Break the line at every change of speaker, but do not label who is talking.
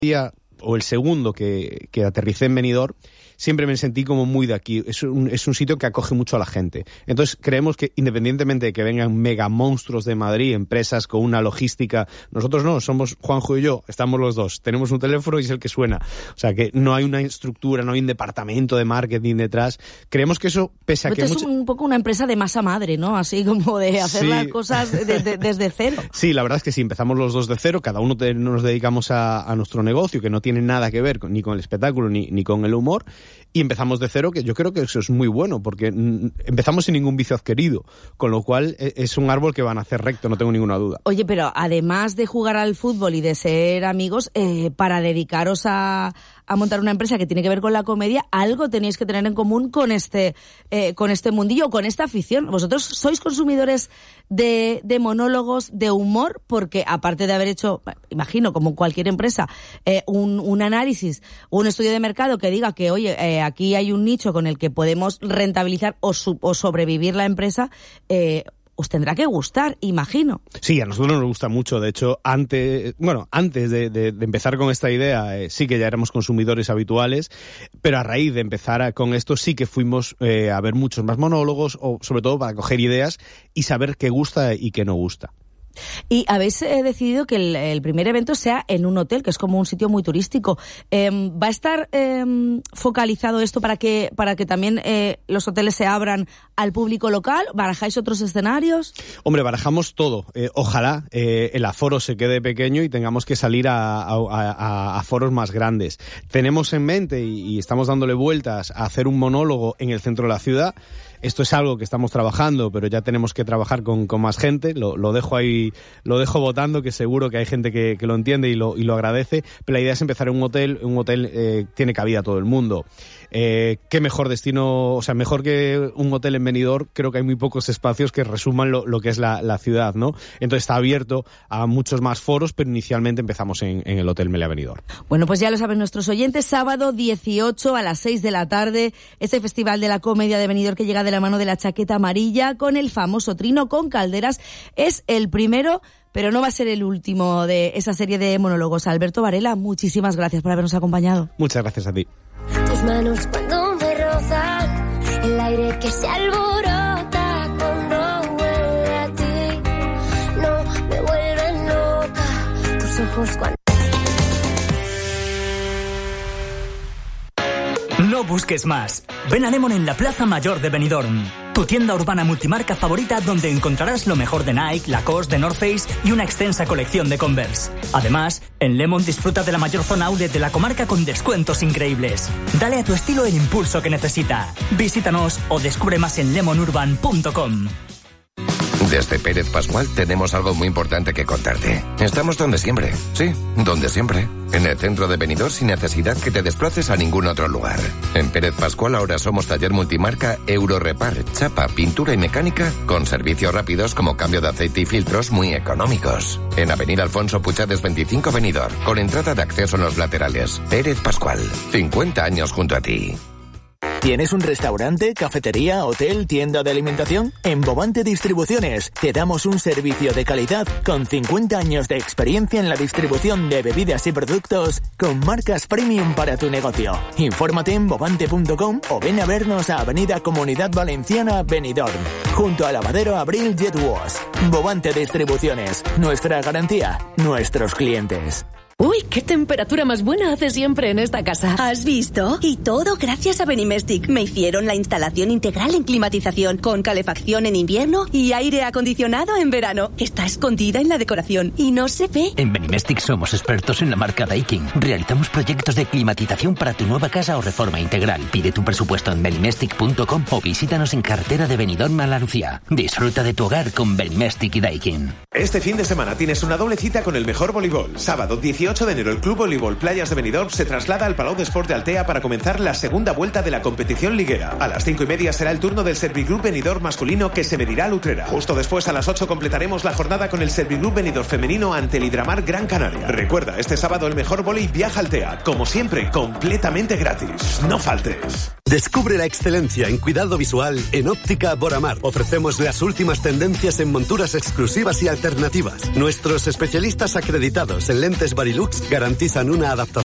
día o el segundo que aterricé en Benidorm, siempre me sentí como muy de aquí. Es un sitio que acoge mucho a la gente. Entonces creemos que independientemente de que vengan mega monstruos de Madrid, empresas con una logística, nosotros no, somos Juanjo y yo, estamos los dos, tenemos un teléfono y es el que suena. O sea que no hay una estructura, no hay un departamento de marketing detrás. Creemos que eso, pese a que...
Es un poco una empresa de masa madre, ¿no? Así como de hacer las cosas desde cero.
Sí, la verdad es que sí, empezamos los dos de cero, cada uno nos dedicamos a nuestro negocio, que no tiene nada que ver ni con el espectáculo ni con el humor. Y empezamos de cero, que yo creo que eso es muy bueno, porque empezamos sin ningún vicio adquirido, con lo cual es un árbol que van a hacer recto, no tengo ninguna duda.
Oye, pero además de jugar al fútbol y de ser amigos, para dedicaros a montar una empresa que tiene que ver con la comedia, algo tenéis que tener en común con este mundillo, con esta afición. Vosotros sois consumidores de monólogos, de humor, porque aparte de haber hecho, imagino, como cualquier empresa, un análisis, un estudio de mercado que diga que, oye, aquí hay un nicho con el que podemos rentabilizar o sobrevivir la empresa, os tendrá que gustar, imagino.
Sí, a nosotros nos gusta mucho. De hecho, antes de empezar con esta idea, sí que ya éramos consumidores habituales, pero a raíz de empezar con esto sí que fuimos a ver muchos más monólogos, o sobre todo para coger ideas y saber qué gusta y qué no gusta.
Y habéis decidido que el primer evento sea en un hotel, que es como un sitio muy turístico. ¿Va a estar focalizado esto para que también los hoteles se abran al público local? ¿Barajáis otros escenarios?
Hombre, barajamos todo. Ojalá el aforo se quede pequeño y tengamos que salir a aforos más grandes. Tenemos en mente y estamos dándole vueltas a hacer un monólogo en el centro de la ciudad. Esto es algo que estamos trabajando, pero ya tenemos que trabajar con más gente. Lo dejo ahí, lo dejo votando, que seguro que hay gente que lo entiende y lo agradece. Pero la idea es empezar en un hotel. Un hotel tiene cabida a todo el mundo. Qué mejor destino, o sea, mejor que un hotel en Benidorm. Creo que hay muy pocos espacios que resuman lo que es la ciudad, ¿no? Entonces está abierto a muchos más foros, pero inicialmente empezamos en el Hotel Meliá Benidorm.
Bueno, pues ya lo saben nuestros oyentes, sábado 18 a las 6 de la tarde, ese Festival de la Comedia de Benidorm que llega de la mano de la Chaqueta Amarilla con el famoso Trino con Calderas. Es el primero, pero no va a ser el último de esa serie de monólogos. Alberto Varela, muchísimas gracias por habernos acompañado.
Muchas gracias a ti.
Tus manos cuando me rozan, el aire que se alborota cuando huele a ti, no me vuelven loca, tus ojos cuando...
No busques más. Ven a Lemon en la Plaza Mayor de Benidorm. Tu tienda urbana multimarca favorita donde encontrarás lo mejor de Nike, Lacoste, de North Face y una extensa colección de Converse. Además, en Lemon disfruta de la mayor zona outlet de la comarca con descuentos increíbles. Dale a tu estilo el impulso que necesita. Visítanos o descubre más en lemonurban.com.
Desde Pérez Pascual tenemos algo muy importante que contarte. Estamos donde siempre. Sí, donde siempre. En el centro de Benidorm sin necesidad que te desplaces a ningún otro lugar. En Pérez Pascual ahora somos taller multimarca Eurorepar, chapa, pintura y mecánica con servicios rápidos como cambio de aceite y filtros muy económicos. En Avenida Alfonso Puchades 25 Benidorm, con entrada de acceso en los laterales. Pérez Pascual, 50 años junto a ti.
¿Tienes un restaurante, cafetería, hotel, tienda de alimentación? En Bovante Distribuciones te damos un servicio de calidad con 50 años de experiencia en la distribución de bebidas y productos con marcas premium para tu negocio. Infórmate en bovante.com o ven a vernos a Avenida Comunidad Valenciana, Benidorm, junto al lavadero Abril Jet Wash. Bovante Distribuciones, nuestra garantía, nuestros clientes.
Uy, qué temperatura más buena hace siempre en esta casa.
¿Has visto? Y todo gracias a Benimestic. Me hicieron la instalación integral en climatización, con calefacción en invierno y aire acondicionado en verano. Está escondida en la decoración y no se ve.
En Benimestic somos expertos en la marca Daikin. Realizamos proyectos de climatización para tu nueva casa o reforma integral. Pide tu presupuesto en benimestic.com o visítanos en carretera de Benidorm a La Lucía. Disfruta de tu hogar con Benimestic y Daikin.
Este fin de semana tienes una doble cita con el mejor voleibol. Sábado 18 de enero el Club Voleibol Playas de Benidorm se traslada al Palau de Sport de Altea para comenzar la segunda vuelta de la competición liguera. A las 5:30 será el turno del Servigroup Benidorm masculino que se medirá a Utrera. Justo después, a las 8, completaremos la jornada con el Servigroup Benidorm femenino ante el Hidramar Gran Canaria. Recuerda, este sábado el mejor vóley viaja a Altea. Como siempre, completamente gratis. No faltes.
Descubre la excelencia en cuidado visual en Óptica Boramar. Ofrecemos las últimas tendencias en monturas exclusivas y alternativas. Nuestros especialistas acreditados en lentes Varilux garantizan una adaptación